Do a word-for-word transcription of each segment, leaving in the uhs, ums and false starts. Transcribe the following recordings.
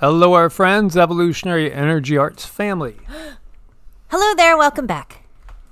Hello, our friends, Evolutionary Energy Arts family. Hello there, welcome back.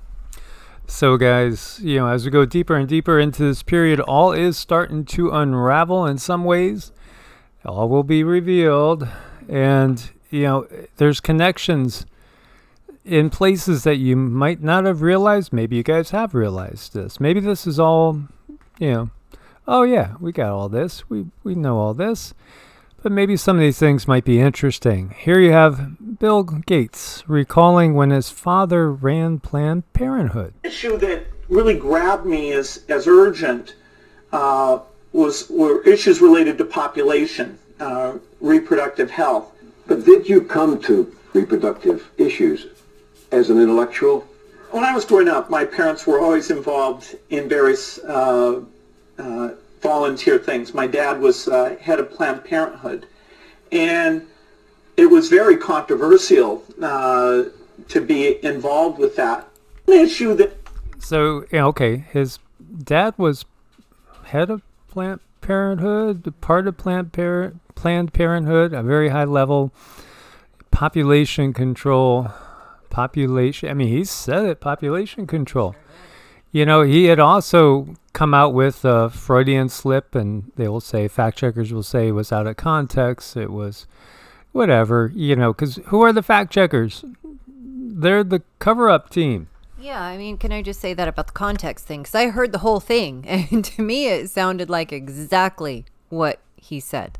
So, guys, you know, as we go deeper and deeper into this period, all is starting to unravel in some ways. All will be revealed. And, you know, there's connections in places that you might not have realized. Maybe you guys have realized this. Maybe this is all, you know, oh, yeah, we got all this. We, we know all this. But maybe some of these things might be interesting. Here you have Bill Gates recalling when his father ran Planned Parenthood. The issue that really grabbed me as, as urgent uh, was were issues related to population, uh, reproductive health. But did you come to reproductive issues as an intellectual? When I was growing up, my parents were always involved in various uh, uh, volunteer things. My dad was uh, head of Planned Parenthood, and it was very controversial uh, to be involved with that. An issue that... So, yeah, okay, his dad was head of Planned Parenthood, part of Planned, Par- Planned Parenthood, a very high level population control, population, I mean, he said it, population control. You know, he had also come out with a Freudian slip, and they will say, fact checkers will say it was out of context. It was whatever, you know, because who are the fact checkers? They're the cover-up team. Yeah, I mean, can I just say that about the context thing? Because I heard the whole thing, and to me it sounded like exactly what he said.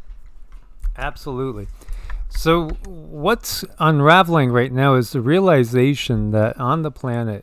Absolutely. So what's unraveling right now is the realization that on the planet,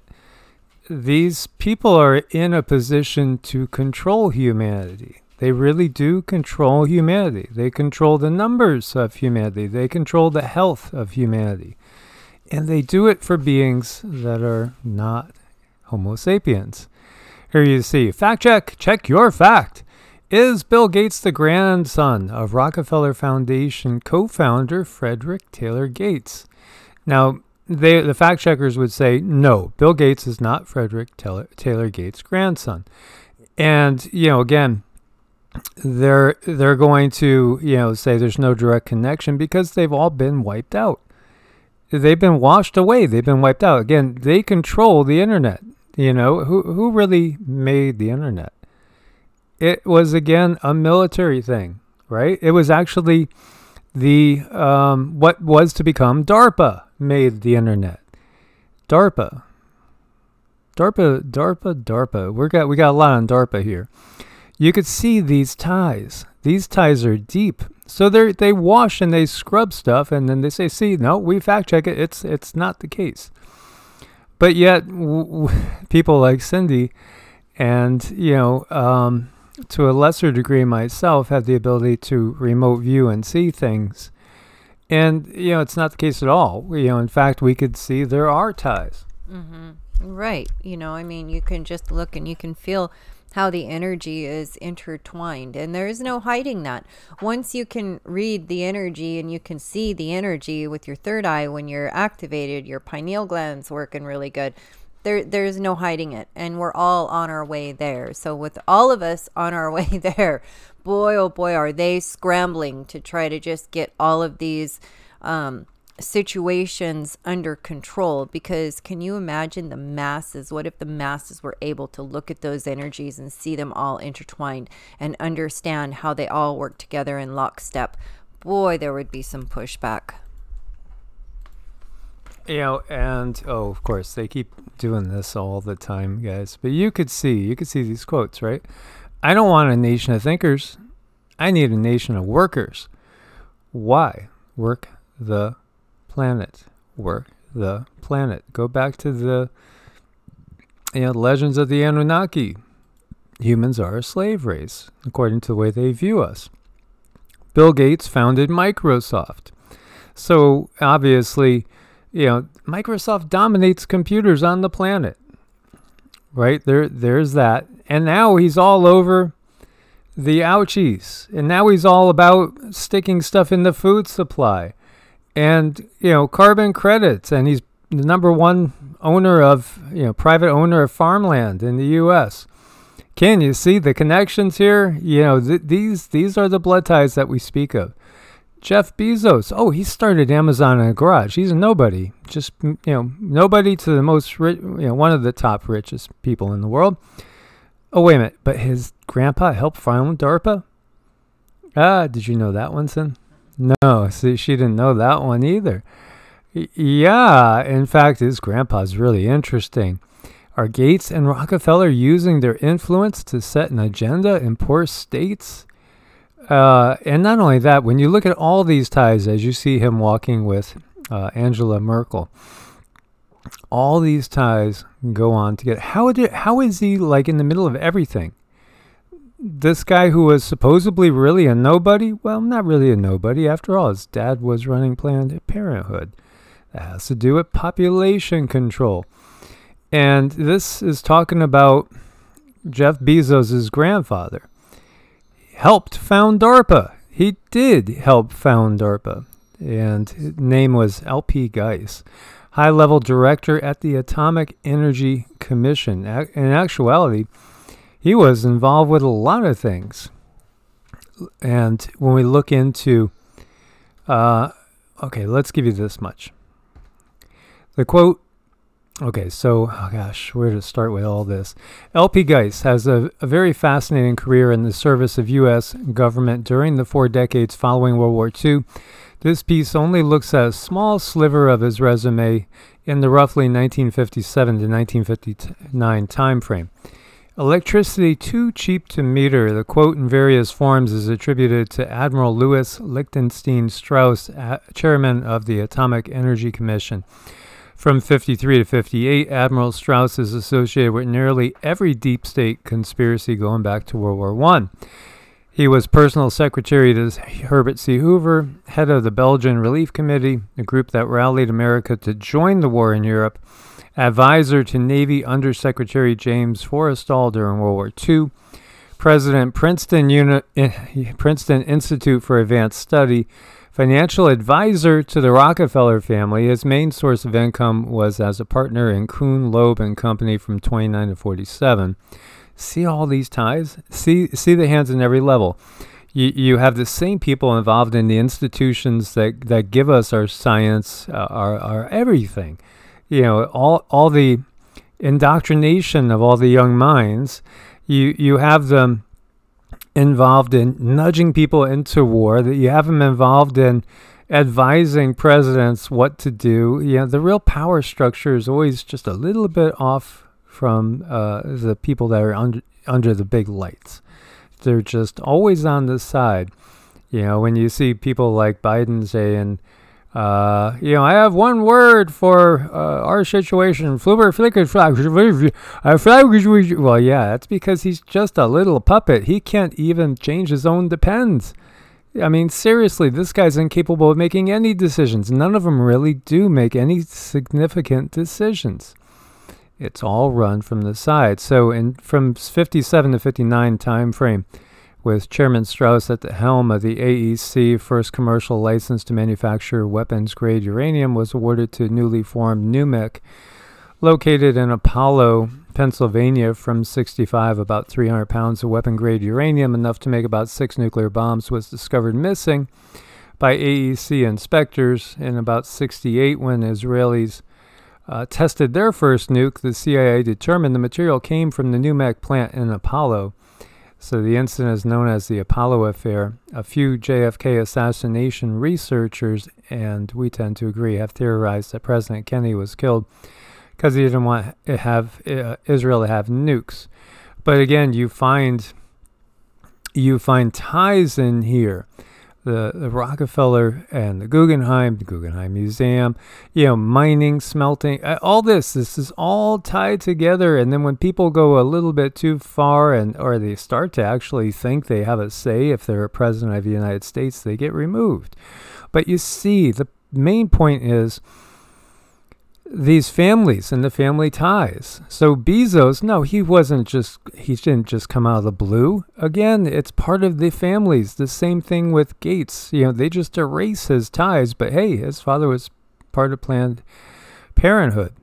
these people are in a position to control humanity. They really do control humanity. They control the numbers of humanity. They control the health of humanity. And they do it for beings that are not Homo sapiens. Here you see, fact check, check your fact. Is Bill Gates the grandson of Rockefeller Foundation co-founder Frederick Taylor Gates? Now, They, the fact checkers would say, no, Bill Gates is not Frederick Taylor, Taylor Gates' grandson. And, you know, again, they're they're going to, you know, say there's no direct connection because they've all been wiped out. They've been washed away. They've been wiped out. Again, they control the internet. You know, who who really made the internet? It was, again, a military thing, right? It was actually the um, what was to become DARPA made the internet. DARPA. DARPA, DARPA, DARPA. We got we got a lot on DARPA here. You could see these ties. These ties are deep. So they they wash and they scrub stuff, and then they say, "See, no, we fact check it. It's it's not the case." But yet, w- w- people like Cindy, and you know, um, to a lesser degree myself, have the ability to remote view and see things. And, you know, it's not the case at all. You know, in fact, we could see there are ties. Mm-hmm. Right. You know, I mean, you can just look and you can feel how the energy is intertwined. And there is no hiding that. Once you can read the energy and you can see the energy with your third eye when you're activated, your pineal gland's working really good. There, there's no hiding it. And we're all on our way there. So with all of us on our way there, boy, oh boy, are they scrambling to try to just get all of these um, situations under control. Because can you imagine the masses? What if the masses were able to look at those energies and see them all intertwined and understand how they all work together in lockstep? Boy, there would be some pushback. You know, and, oh, of course, they keep doing this all the time, guys. But you could see, you could see these quotes, right? I don't want a nation of thinkers. I need a nation of workers. Why? Work the planet. Work the planet. Go back to the, you know, legends of the Anunnaki. Humans are a slave race, according to the way they view us. Bill Gates founded Microsoft. So, obviously, you know, Microsoft dominates computers on the planet, right? There, there's that. And now he's all over the ouchies. And now he's all about sticking stuff in the food supply and, you know, carbon credits. And he's the number one owner of, you know, private owner of farmland in the U S. Can you see the connections here? You know, th- these these are the blood ties that we speak of. Jeff Bezos. Oh, he started Amazon in a garage. He's a nobody. Just, you know, nobody to the most rich, you know, one of the top richest people in the world. Oh, wait a minute. But his grandpa helped found DARPA? Ah, did you know that one, Sin? No, see, she didn't know that one either. Y- yeah, in fact, his grandpa's really interesting. Are Gates and Rockefeller using their influence to set an agenda in poor states? Uh, and not only that, when you look at all these ties, as you see him walking with uh, Angela Merkel, all these ties go on to get. How did? How is he like in the middle of everything? This guy who was supposedly really a nobody, well, not really a nobody. After all, his dad was running Planned Parenthood. That has to do with population control. And this is talking about Jeff Bezos' grandfather. Helped found DARPA. He did help found DARPA. And his name was L P Geis, high-level director at the Atomic Energy Commission. In actuality, he was involved with a lot of things. And when we look into, uh, okay, let's give you this much. The quote, okay, so, oh gosh, where to start with all this? L P Geis has a, a very fascinating career in the service of U S government during the four decades following World War Two. This piece only looks at a small sliver of his resume in the roughly nineteen fifty-seven to nineteen fifty-nine timeframe. Electricity too cheap to meter, the quote in various forms is attributed to Admiral Louis Lichtenstein Strauss, chairman of the Atomic Energy Commission. From fifty-three to fifty-eight, Admiral Strauss is associated with nearly every deep state conspiracy going back to World War One. He was personal secretary to Herbert C. Hoover, head of the Belgian Relief Committee, a group that rallied America to join the war in Europe, advisor to Navy Undersecretary James Forrestal during World War Two, President Princeton, Uni- Princeton Institute for Advanced Study, financial advisor to the Rockefeller family. His main source of income was as a partner in Kuhn, Loeb and Company from twenty-nine to forty-seven. See all these ties? See see the hands in every level. You you have the same people involved in the institutions that, that give us our science, uh, our our everything. You know, all all the indoctrination of all the young minds. You you have them involved in nudging people into war, that you have them involved in advising presidents what to do. You know, the real power structure is always just a little bit off from uh, the people that are under, under the big lights. They're just always on the side. You know, when you see people like Biden saying, Uh, you know, I have one word for uh, our situation. Well, yeah, that's because he's just a little puppet. He can't even change his own depends. I mean, seriously, this guy's incapable of making any decisions. None of them really do make any significant decisions. It's all run from the side. So in from fifty-seven to fifty-nine time frame, with Chairman Strauss at the helm of the A E C, first commercial license to manufacture weapons-grade uranium was awarded to newly formed N U M E C, located in Apollo, Pennsylvania. From sixty-five, about three hundred pounds of weapon-grade uranium, enough to make about six nuclear bombs, was discovered missing by A E C inspectors. In about sixty-eight, when Israelis uh, tested their first nuke, the C I A determined the material came from the N U M E C plant in Apollo. So the incident is known as the Apollo Affair. A few J F K assassination researchers, and we tend to agree, have theorized that President Kennedy was killed because he didn't want to have uh, Israel to have nukes. But again, you find you find ties in here. The, the Rockefeller and the Guggenheim, the Guggenheim Museum, you know, mining, smelting, all this, this is all tied together. And then when people go a little bit too far, and or they start to actually think they have a say, if they're a president of the United States, they get removed. But you see, the main point is these families and the family ties. So Bezos, no, he wasn't just, he didn't just come out of the blue. Again, it's part of the families. The same thing with Gates. You know, they just erase his ties, but hey, his father was part of Planned Parenthood.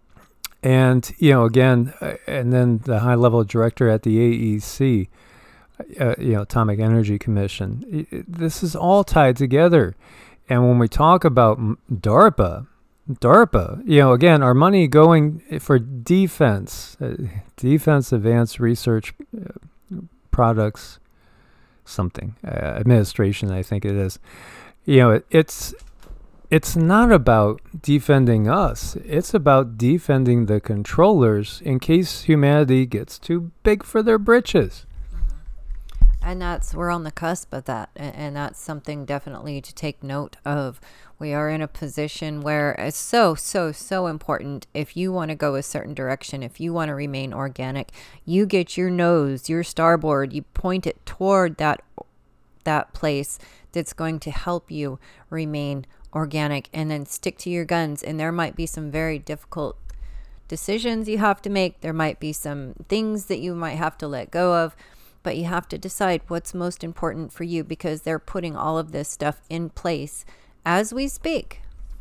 And, you know, again, and then the high-level director at the A E C. uh, you know, Atomic Energy Commission. I- I- This is all tied together. And when we talk about m- DARPA, DARPA, you know, again, our money going for defense, uh, defense advanced research uh, products, something, uh, administration, I think it is. You know, it, it's it's not about defending us. It's about defending the controllers in case humanity gets too big for their britches. And that's, we're on the cusp of that. And, and that's something definitely to take note of. We are in a position where it's so, so, so important. If you want to go a certain direction, if you want to remain organic, you get your nose, your starboard, you point it toward that, that place that's going to help you remain organic, and then stick to your guns. And there might be some very difficult decisions you have to make. There might be some things that you might have to let go of. But you have to decide what's most important for you, because they're putting all of this stuff in place as we speak.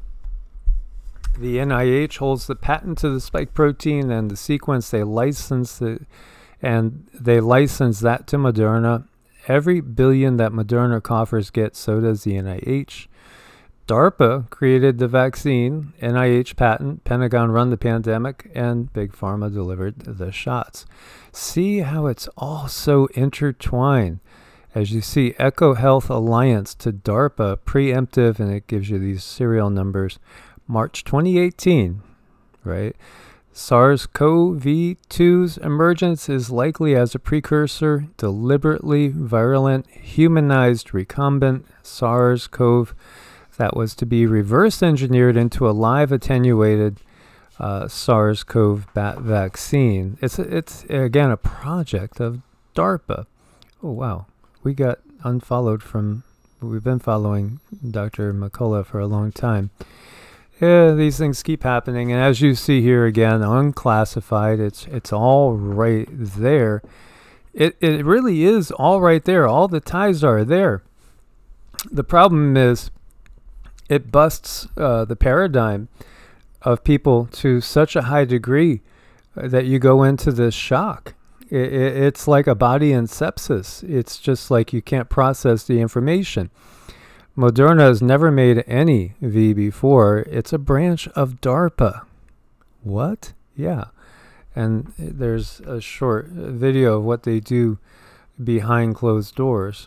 The N I H holds the patent to the spike protein and the sequence. They license it, and they license that to Moderna. Every billion that Moderna coffers get, so does the N I H. DARPA created the vaccine, N I H patent, Pentagon run the pandemic, and Big Pharma delivered the shots. See how it's all so intertwined. As you see, Echo Health Alliance to DARPA, preemptive, and it gives you these serial numbers. March twenty eighteen, right? SARS-C o V two's emergence is likely as a precursor, deliberately virulent, humanized recombinant SARS-C o V that was to be reverse engineered into a live attenuated uh, SARS-C o V bat vaccine. It's, it's again, a project of DARPA. Oh, wow. We got unfollowed from, we've been following Doctor McCullough for a long time. Yeah, these things keep happening. And as you see here again, unclassified, it's it's all right there. It it really is all right there. All the ties are there. The problem is it busts uh, the paradigm of people to such a high degree that you go into this shock. It, it, it's like a body in sepsis. It's just like you can't process the information. Moderna has never made any V before. It's a branch of DARPA. What? Yeah. And there's a short video of what they do behind closed doors.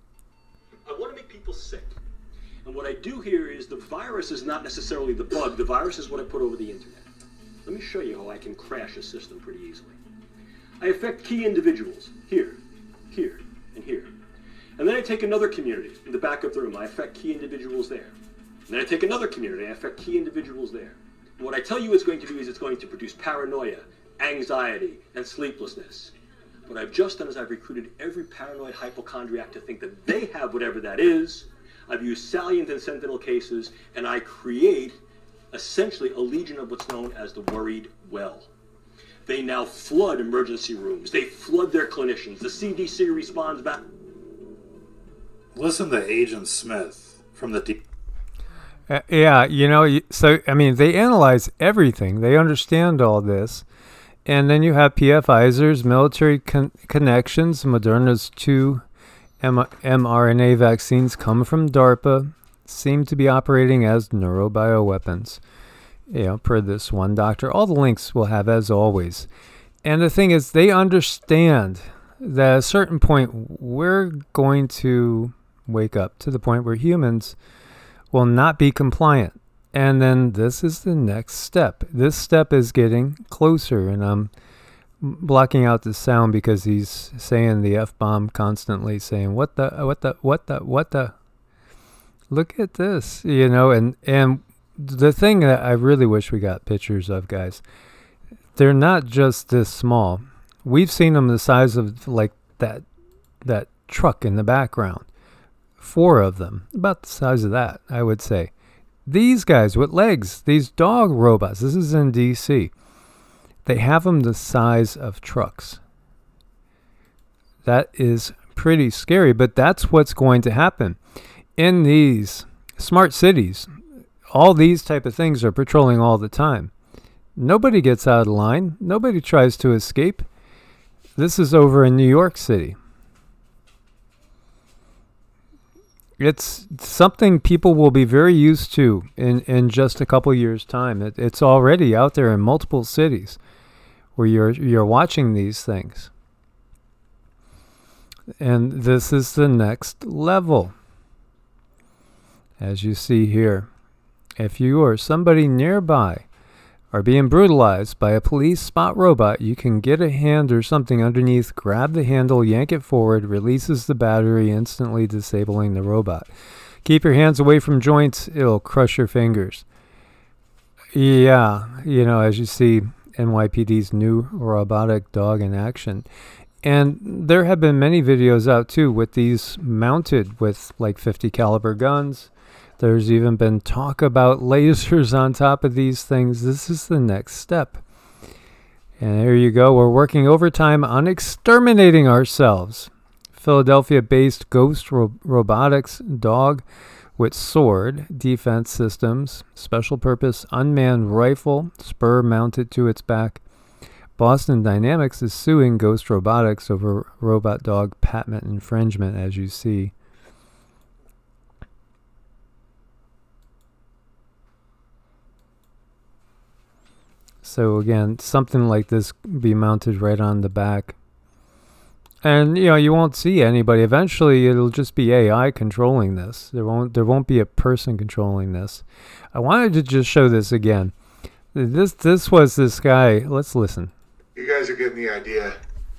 I want to make people sick. And what I do here is the virus is not necessarily the bug. The virus is what I put over the internet. Let me show you how I can crash a system pretty easily. I affect key individuals here, here, and here. And then I take another community in the back of the room. I affect key individuals there. And then I take another community. I affect key individuals there. And what I tell you it's going to do is it's going to produce paranoia, anxiety, and sleeplessness. What I've just done is I've recruited every paranoid hypochondriac to think that they have whatever that is. I've used salient and sentinel cases, and I create essentially a legion of what's known as the worried well. They now flood emergency rooms. They flood their clinicians. The C D C responds back. Listen to Agent Smith from the D. Uh, yeah, you know, so, I mean, they analyze everything. They understand all this. And then you have P F Pfizer's military con- connections. Moderna's two M- mRNA vaccines come from DARPA, seem to be operating as neurobioweapons, you know, per this one doctor. All the links we'll have, as always. And the thing is, they understand that at a certain point, we're going to wake up to the point where humans will not be compliant. And then this is the next step. This step is getting closer, and I'm blocking out the sound because he's saying the F-bomb constantly, saying, what the, what the, what the, what the, look at this, you know, and, and the thing that I really wish we got pictures of, guys, they're not just this small. We've seen them the size of like that, that truck in the background. Four of them, about the size of that, I would say. These guys with legs, these dog robots, this is in D C, they have them the size of trucks. That is pretty scary, but that's what's going to happen. In these smart cities, all these type of things are patrolling all the time. Nobody gets out of line. Nobody tries to escape. This is over in New York City. it's something people will be very used to in, in just a couple years' time. It, it's already out there in multiple cities where you're you're watching these things. And this is the next level. As you see here, if you or somebody nearby are being brutalized by a police spot robot, you can get a hand or something underneath, grab the handle, yank it forward, releases the battery, instantly disabling the robot. Keep your hands away from joints, it'll crush your fingers. Yeah, you know, as you see N Y P D's new robotic dog in action. And there have been many videos out too with these mounted with like fifty caliber guns. There's even been talk about lasers on top of these things. This is the next step. And there you go. We're working overtime on exterminating ourselves. Philadelphia-based Ghost Ro- Robotics dog with sword, defense systems, special purpose unmanned rifle, spur mounted to its back. Boston Dynamics is suing Ghost Robotics over robot dog patent infringement, as you see. So again, something like this be mounted right on the back. And you know, you won't see anybody. Eventually it'll just be A I controlling this. There won't there won't be a person controlling this. I wanted to just show this again. This this was this guy. Let's listen. You guys are getting the idea.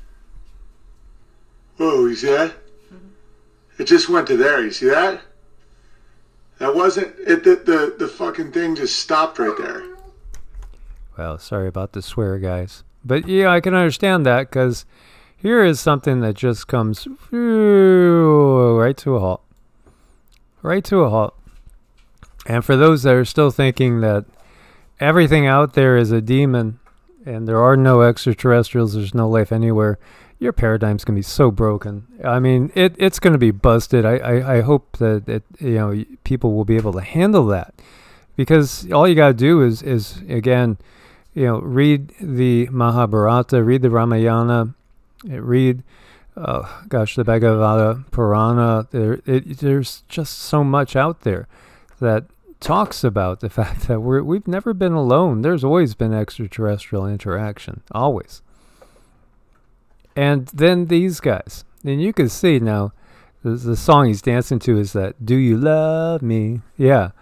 Oh, you see that? Mm-hmm. It just went to there. You see that? That wasn't it. The, the the fucking thing just stopped right there. Well, sorry about the swear, guys. But yeah, I can understand that, because here is something that just comes right to a halt. Right to a halt. And for those that are still thinking that everything out there is a demon and there are no extraterrestrials, there's no life anywhere, your paradigm's going to be so broken. I mean, it, it's going to be busted. I, I, I hope that it, you know, people will be able to handle that. Because all you got to do is, is, again, you know, read the Mahabharata, read the Ramayana, read, uh, gosh, the Bhagavata Purana. There, it, there's just so much out there that talks about the fact that we're, we've never been alone. There's always been extraterrestrial interaction, always. And then these guys, and you can see now, the, the song he's dancing to is that, "Do you love me?" Yeah.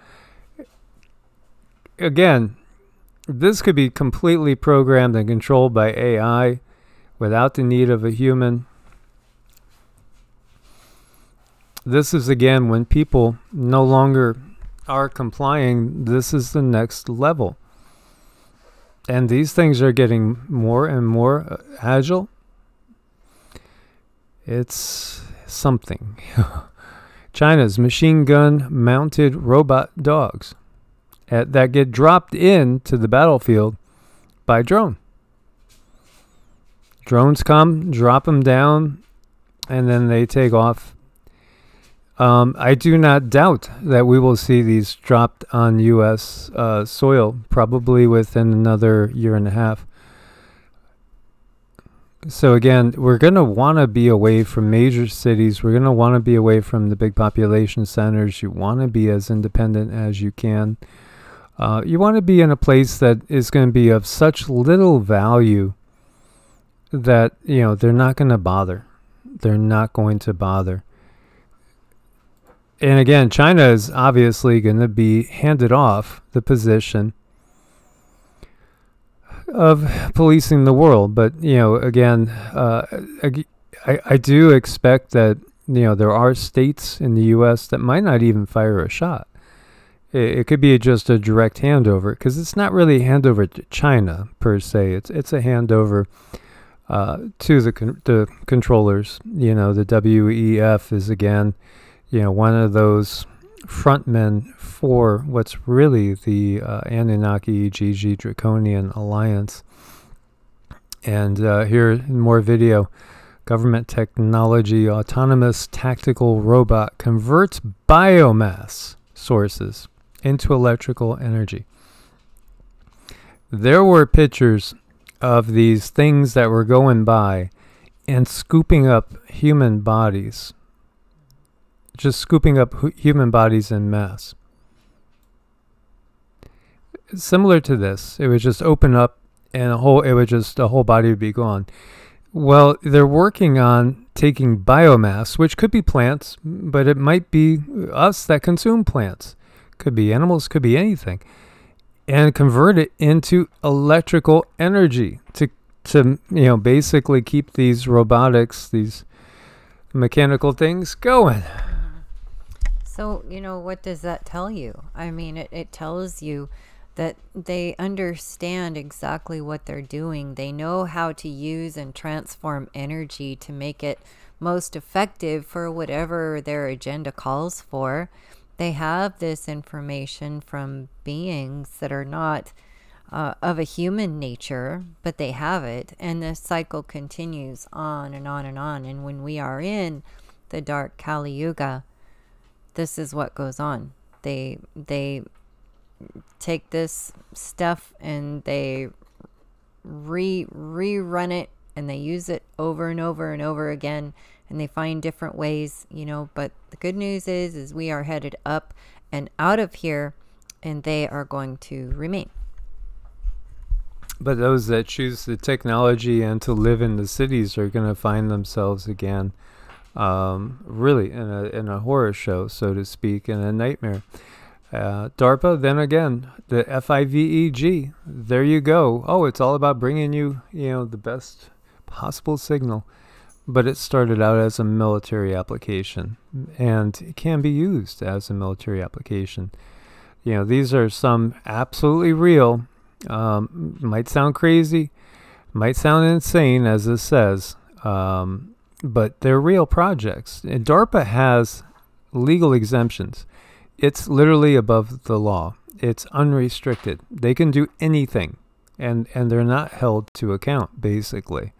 Again, this could be completely programmed and controlled by A I without the need of a human. This is, again, when people no longer are complying, this is the next level. And these things are getting more and more agile. It's something. China's machine gun mounted robot dogs At, that get dropped into the battlefield by drone. Drones come, drop them down, and then they take off. Um, I do not doubt that we will see these dropped on U S uh, soil, probably within another year and a half. So again, we're going to want to be away from major cities. We're going to want to be away from the big population centers. You want to be as independent as you can. Uh, you want to be in a place that is going to be of such little value that, you know, they're not going to bother. They're not going to bother. And again, China is obviously going to be handed off the position of policing the world. But, you know, again, uh, I, I do expect that, you know, there are states in the U S that might not even fire a shot. It could be just a direct handover, because it's not really a handover to China per se. It's it's a handover uh, to the con- the controllers. You know, the W E F is again, you know, one of those frontmen for what's really the uh, Anunnaki G G Draconian Alliance. And uh, here in more video, government technology autonomous tactical robot converts biomass sources into electrical energy. There were pictures of these things that were going by and scooping up human bodies, just scooping up hu- human bodies en masse. Similar to this, it would just open up and a whole, it would just, a whole body would be gone. Well, they're working on taking biomass, which could be plants, but it might be us that consume plants. Could be animals, could be anything. And convert it into electrical energy to, to you know, basically keep these robotics, these mechanical things going. So, you know, what does that tell you? I mean, it, it tells you that they understand exactly what they're doing. They know how to use and transform energy to make it most effective for whatever their agenda calls for. They have this information from beings that are not uh, of a human nature, but they have it. And this cycle continues on and on and on. And when we are in the dark Kali Yuga, this is what goes on. They, they, take this stuff and they re rerun it and they use it over and over and over again, and they find different ways, you know, but the good news is is we are headed up and out of here, and they are going to remain. But those that choose the technology and to live in the cities are going to find themselves again um, really in a in a horror show, so to speak, in a nightmare. Uh, DARPA, then again, the F I V E G, there you go. Oh, it's all about bringing you, you know, the best possible signal. But it started out as a military application, and it can be used as a military application. You know, these are some absolutely real, um, might sound crazy, might sound insane, as this says, um, but they're real projects. And DARPA has legal exemptions. It's literally above the law. It's unrestricted. They can do anything, and, and they're not held to account, basically.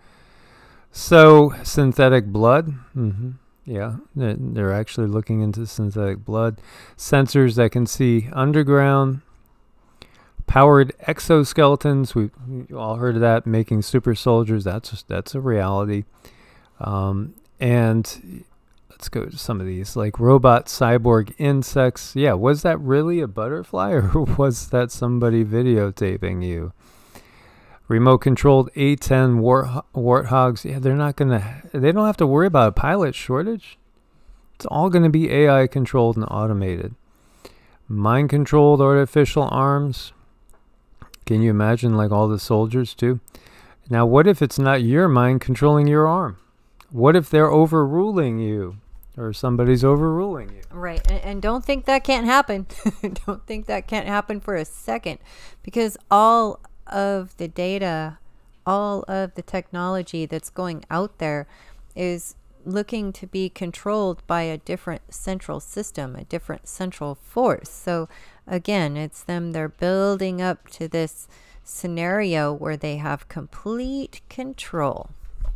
So, synthetic blood, mm-hmm. yeah, they're, they're actually looking into synthetic blood. Sensors that can see underground. Powered exoskeletons, we, we all heard of that, making super soldiers, that's, that's a reality. Um, and... Let's go to some of these, like robot cyborg insects. Yeah, was that really a butterfly, or was that somebody videotaping you? Remote controlled A ten wart- warthogs. Yeah, they're not gonna. They don't have to worry about a pilot shortage. It's all gonna be A I controlled and automated. Mind controlled artificial arms. Can you imagine, like all the soldiers too? Now, what if it's not your mind controlling your arm? What if they're overruling you? Or somebody's overruling you. Right. And, and don't think that can't happen. Don't think that can't happen for a second. Because all of the data, all of the technology that's going out there is looking to be controlled by a different central system, a different central force. So again, it's them, they're building up to this scenario where they have complete control.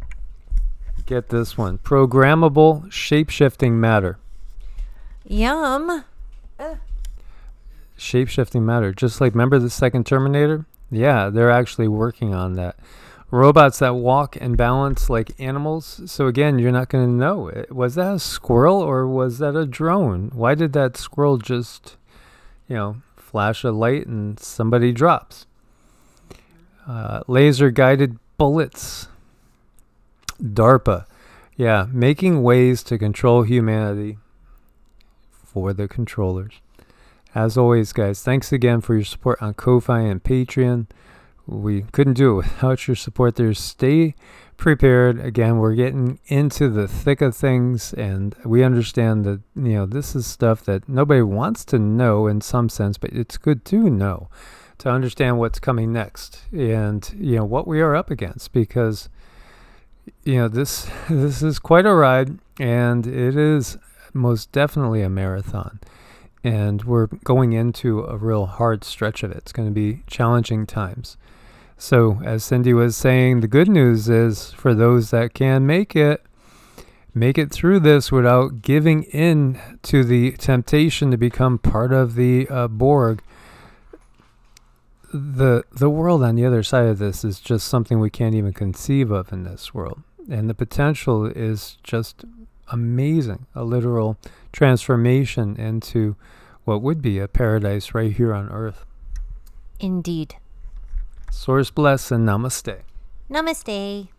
Get this one. Programmable shape-shifting matter. Yum. Uh. Shape-shifting matter. Just like, remember the second Terminator? Yeah, they're actually working on that. Robots that walk and balance like animals. So again, you're not going to know. Was that a squirrel or was that a drone? Why did that squirrel just, you know, flash a light and somebody drops? Uh, laser-guided bullets. DARPA, yeah, making ways to control humanity for the controllers. As always, guys, thanks again for your support on Ko-Fi and Patreon. We couldn't do it without your support there. Stay prepared. Again, we're getting into the thick of things, and we understand that, you know, this is stuff that nobody wants to know in some sense, but it's good to know, to understand what's coming next and, you know, what we are up against, because you know, this this is quite a ride, and it is most definitely a marathon. And we're going into a real hard stretch of it. It's going to be challenging times. So, as Cindy was saying, the good news is for those that can make it, make it through this without giving in to the temptation to become part of the uh, Borg. The the world on the other side of this is just something we can't even conceive of in this world. And the potential is just amazing, a literal transformation into what would be a paradise right here on Earth. Indeed. Source bless and namaste. Namaste.